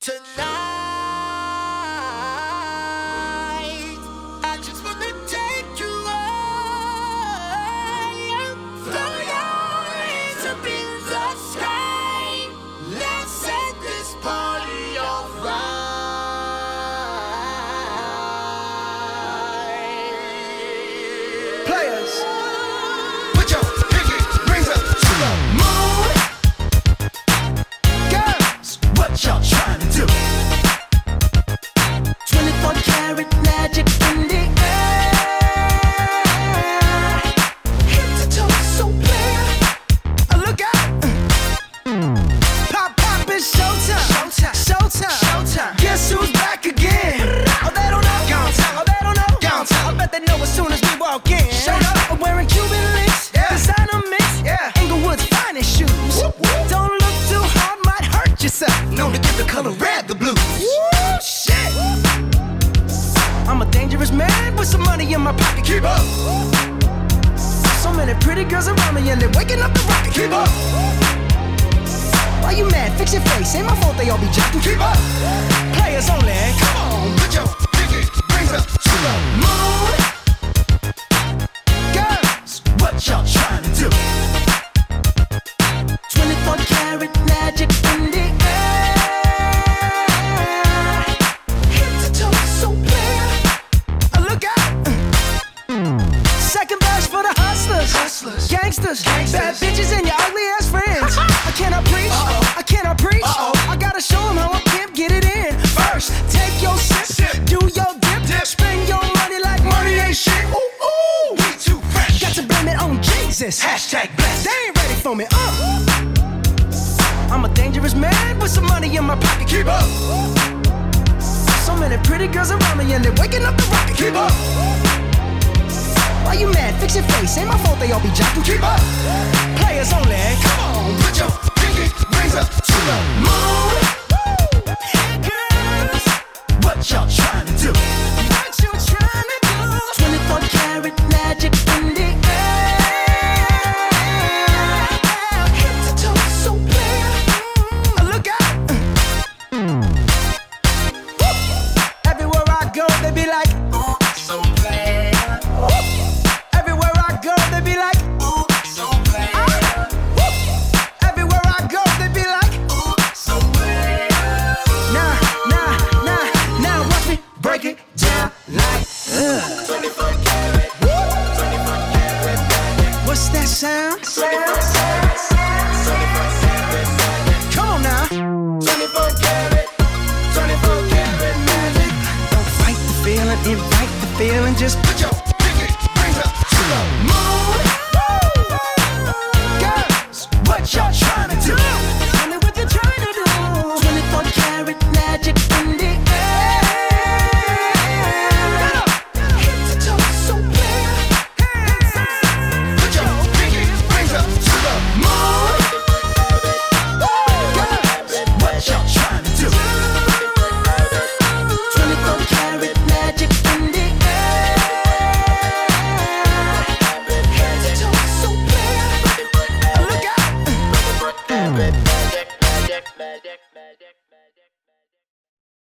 Tonight, I just wanna take you high. Throw your hands up in the sky. Let's set this party alright. Players, put your pinky rings up to the moon. Girls, what y'all trying to do? 24 karat magic in the air. Head to toe, so clear. Look out! Pop, pop, it's showtime. Showtime, showtime, showtime. Guess who's back again? Oh, they don't know. Gone time. Oh, they don't know. Gone time. I bet they know as soon as we walk in. Showed up. I'm wearing Cuban links. Yeah. Designer mix. Yeah. Inglewood's finest shoes. Whoop, whoop. Don't look too hard, might hurt yourself. Known to give the color red the blues. Woo, shit. I'm a dangerous man with some money in my pocket. Keep up. So many pretty girls around me and they're waking up the rocket. Keep up. Why you mad? Fix your face. Ain't my fault they all be jocking. Keep up. Players only. Come on, put your pinky rings up to the moon. Girls, what y'all trying to do? 24 karat magic in the air. Head to toe, so clear. Look out! Second verse for the hustlers, hustlers, gangsters, bad bitches and your ugly ass friends. I cannot preach, I cannot preach. I gotta show them how I can't get it in. First, take your sip, do your dip, spend your money like money ain't shit. Ooh, ooh, we too fresh. Got to blame it on Jesus. Hashtag blessed. They ain't ready for me. I'm a dangerous man with some money in my pocket. Keep up. So many pretty girls around me and they're waking up the rocket. Keep up. Why you mad? Fix your face. Ain't my fault they all be jocking. Keep up. Players only. Come on, put your pinky rings up to the moon. Girls, what y'all trying to do? What you trying to do? 24 karat magic in the air. Head to toe, so clear. Look out! Everywhere I go, they be like, Ooh, so clear. everywhere I go, they be like, Ooh, so clear. everywhere I go, they be like, Ooh, so clear. now, watch me break it down like, 24 karat. 24 karat magic. what's that sound? 24 karat magic. Come on now. 24 karat. 24 karat magic. Don't fight the feeling, invite the feeling, just put your